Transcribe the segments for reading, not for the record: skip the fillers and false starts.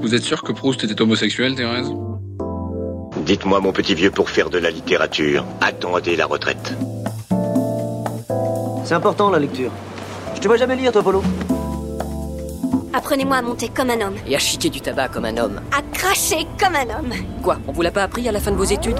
Vous êtes sûr que Proust était homosexuel, Thérèse? Dites-moi, mon petit vieux, pour faire de la littérature, attendez la retraite. C'est important, la lecture. Je te vois jamais lire, toi, Polo. Apprenez-moi à monter comme un homme. Et à chiquer du tabac comme un homme. À cracher comme un homme. Quoi, on vous l'a pas appris à la fin de vos études?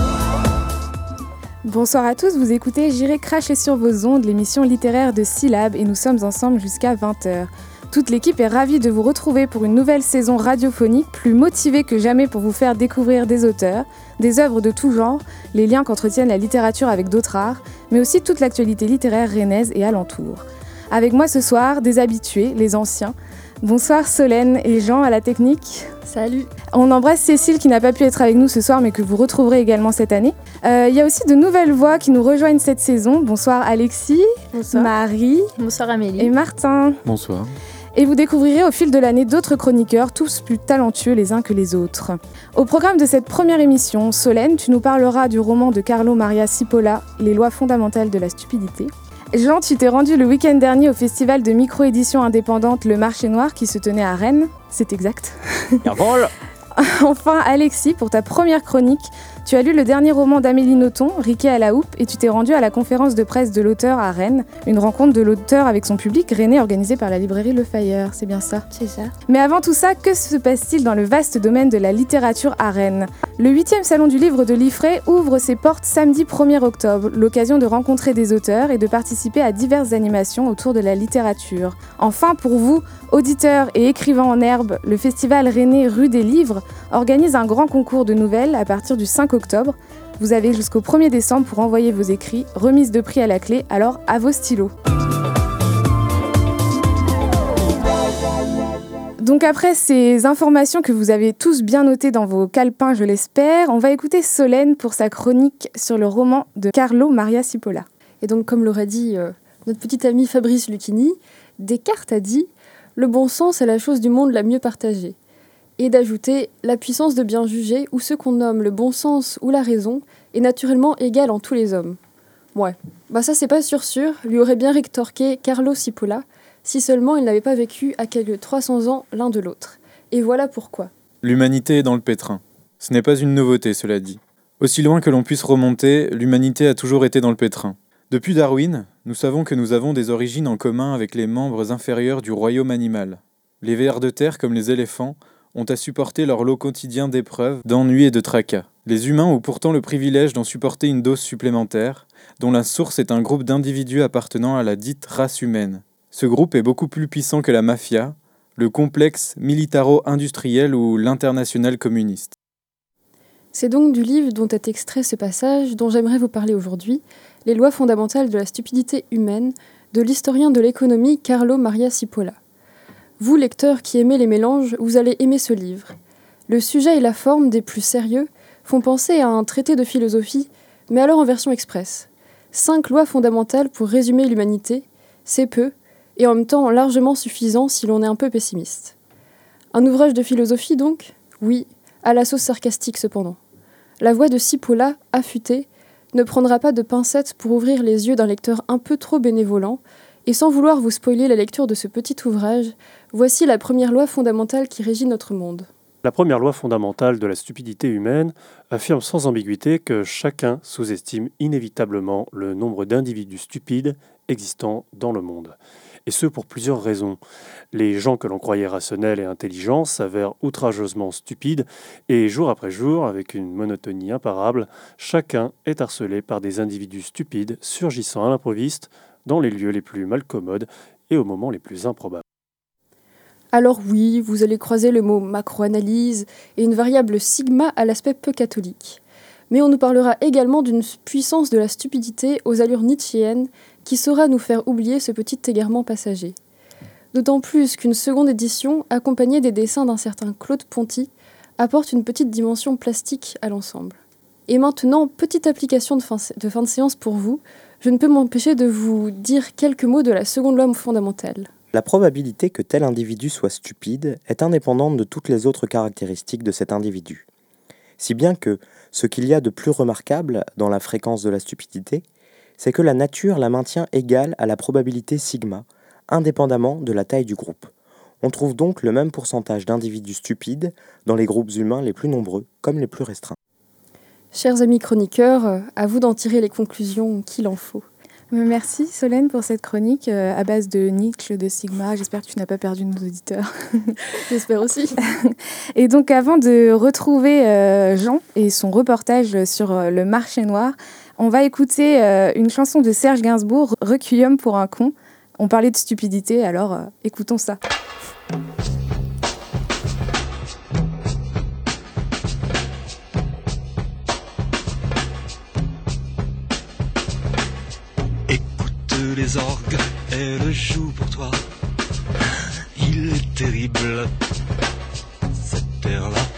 Bonsoir à tous, vous écoutez J'irai cracher sur vos ondes, l'émission littéraire de Syllab, et nous sommes ensemble jusqu'à 20h. Toute l'équipe est ravie de vous retrouver pour une nouvelle saison radiophonique, plus motivée que jamais pour vous faire découvrir des auteurs, des œuvres de tout genre, les liens qu'entretiennent la littérature avec d'autres arts, mais aussi toute l'actualité littéraire rennaise et alentour. Avec moi ce soir, des habitués, les anciens. Bonsoir Solène et Jean à la technique. Salut. On embrasse Cécile qui n'a pas pu être avec nous ce soir mais que vous retrouverez également cette année. Il y a aussi de nouvelles voix qui nous rejoignent cette saison. Bonsoir Alexis, Bonsoir. Marie. Bonsoir Amélie. Et Martin. Bonsoir. Et vous découvrirez au fil de l'année d'autres chroniqueurs, tous plus talentueux les uns que les autres. Au programme de cette première émission, Solène, tu nous parleras du roman de Carlo Maria Cipolla, Les lois fondamentales de la stupidité. Jean, tu t'es rendu le week-end dernier au festival de micro-édition indépendante Le Marché Noir qui se tenait à Rennes. C'est exact. Enfin, Alexis, pour ta première chronique, tu as lu le dernier roman d'Amélie Nothomb, Riquet à la houppe, et tu t'es rendu à la conférence de presse de l'auteur à Rennes, une rencontre de l'auteur avec son public rennais organisée par la librairie Le Fayeur, c'est bien ça? C'est ça. Mais avant tout ça, que se passe-t-il dans le vaste domaine de la littérature à Rennes? Le 8e salon du livre de l'Ifré ouvre ses portes samedi 1er octobre, l'occasion de rencontrer des auteurs et de participer à diverses animations autour de la littérature. Enfin, pour vous, auditeurs et écrivains en herbe, le festival rennais Rue des Livres organise un grand concours de nouvelles à partir du 5 octobre. Vous avez jusqu'au 1er décembre pour envoyer vos écrits, remise de prix à la clé, alors à vos stylos. Donc après ces informations que vous avez tous bien notées dans vos calepins, je l'espère, on va écouter Solène pour sa chronique sur le roman de Carlo Maria Cipolla. Et donc, comme l'aurait dit notre petit ami Fabrice Lucchini, Descartes a dit « Le bon sens est la chose du monde la mieux partagée ». Et d'ajouter « La puissance de bien juger, ou ce qu'on nomme le bon sens ou la raison, est naturellement égale en tous les hommes. » Ouais, ça c'est pas sûr, lui aurait bien rétorqué Carlo Cipolla, si seulement il n'avait pas vécu à quelques 300 ans l'un de l'autre. Et voilà pourquoi. L'humanité est dans le pétrin. Ce n'est pas une nouveauté, cela dit. Aussi loin que l'on puisse remonter, l'humanité a toujours été dans le pétrin. Depuis Darwin, nous savons que nous avons des origines en commun avec les membres inférieurs du royaume animal. Les vers de terre, comme les éléphants, ont à supporter leur lot quotidien d'épreuves, d'ennuis et de tracas. Les humains ont pourtant le privilège d'en supporter une dose supplémentaire, dont la source est un groupe d'individus appartenant à la dite race humaine. Ce groupe est beaucoup plus puissant que la mafia, le complexe militaro-industriel ou l'international communiste. C'est donc du livre dont est extrait ce passage dont j'aimerais vous parler aujourd'hui, Les lois fondamentales de la stupidité humaine, de l'historien de l'économie Carlo Maria Cipolla. Vous, lecteurs qui aimez les mélanges, vous allez aimer ce livre. Le sujet et la forme des plus sérieux font penser à un traité de philosophie, mais alors en version express. 5 lois fondamentales pour résumer l'humanité, c'est peu, et en même temps largement suffisant si l'on est un peu pessimiste. Un ouvrage de philosophie donc? Oui, à la sauce sarcastique cependant. La voix de Cipolla, affûtée, ne prendra pas de pincettes pour ouvrir les yeux d'un lecteur un peu trop bénévolent, et sans vouloir vous spoiler la lecture de ce petit ouvrage, voici la première loi fondamentale qui régit notre monde. La première loi fondamentale de la stupidité humaine affirme sans ambiguïté que chacun sous-estime inévitablement le nombre d'individus stupides existant dans le monde. Et ce pour plusieurs raisons. Les gens que l'on croyait rationnels et intelligents s'avèrent outrageusement stupides et jour après jour, avec une monotonie imparable, chacun est harcelé par des individus stupides surgissant à l'improviste dans les lieux les plus malcommodes et aux moments les plus improbables. Alors oui, vous allez croiser le mot macroanalyse et une variable sigma à l'aspect peu catholique. Mais on nous parlera également d'une puissance de la stupidité aux allures nietzschéennes qui saura nous faire oublier ce petit égarement passager. D'autant plus qu'une seconde édition, accompagnée des dessins d'un certain Claude Ponty, apporte une petite dimension plastique à l'ensemble. Et maintenant, petite application de fin de séance pour vous, je ne peux m'empêcher de vous dire quelques mots de la seconde loi fondamentale. La probabilité que tel individu soit stupide est indépendante de toutes les autres caractéristiques de cet individu. Si bien que ce qu'il y a de plus remarquable dans la fréquence de la stupidité, c'est que la nature la maintient égale à la probabilité sigma, indépendamment de la taille du groupe. On trouve donc le même pourcentage d'individus stupides dans les groupes humains les plus nombreux comme les plus restreints. Chers amis chroniqueurs, à vous d'en tirer les conclusions qu'il en faut. Merci Solène pour cette chronique à base de Nietzsche, de Sigma. J'espère que tu n'as pas perdu nos auditeurs. J'espère aussi. Et donc avant de retrouver Jean et son reportage sur le marché noir, on va écouter une chanson de Serge Gainsbourg, Requiem pour un con. On parlait de stupidité, alors écoutons ça. Les orgues, elle joue pour toi. Il est terrible, cette terre-là.